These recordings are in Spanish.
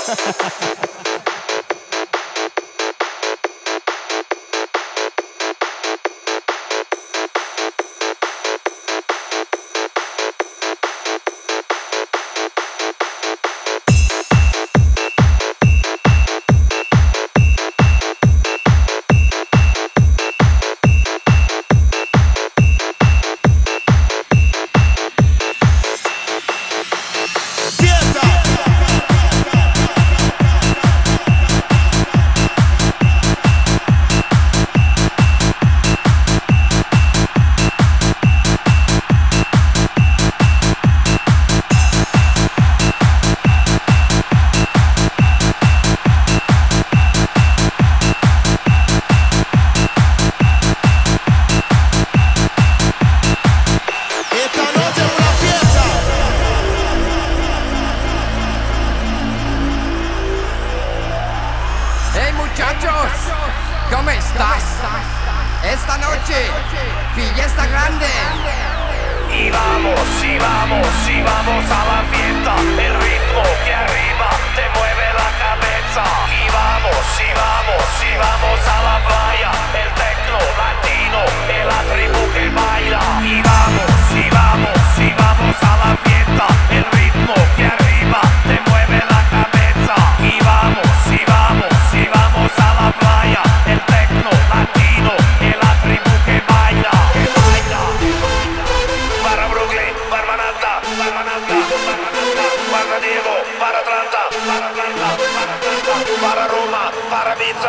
Muchachos, ¿cómo estás? Esta noche, fiesta grande. Y vamos, y vamos, y vamos a la fiesta. El ritmo que arriba te mueve la cabeza. Y vamos, y vamos, y vamos a la playa. El tecno latino, de la tribu que baila. Y vamos, y vamos, y vamos a la fiesta. El ritmo que arriba te mueve la cabeza. Y vamos, y vamos, y vamos a la playa. El tecno latino, de la tribu que baila. Que baila. Para Brooklyn, para Manhattan, para Manhattan, para Manhattan, para Diego, para Atlanta, para Atlanta, para Atlanta, para Roma, para Ibiza.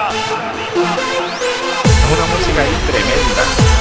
Una música ahí tremenda.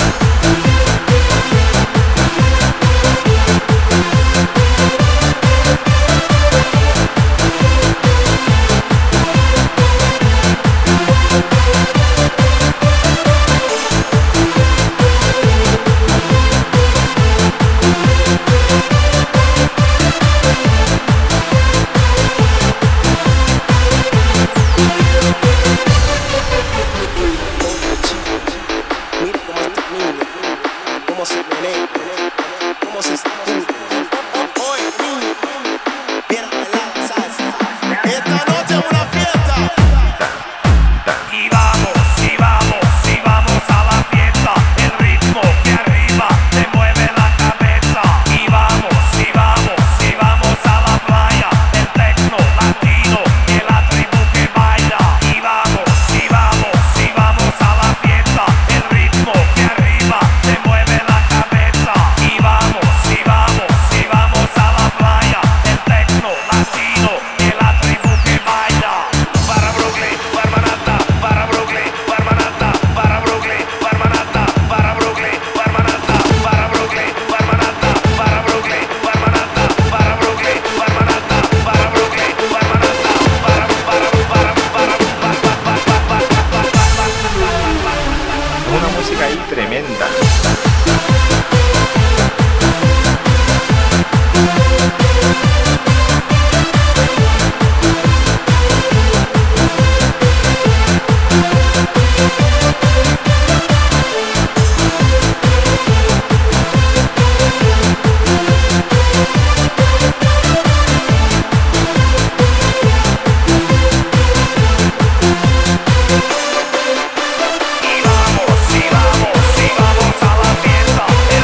Tremenda. Y vamos, y vamos, y vamos a la fiesta.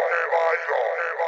que baila, que baila.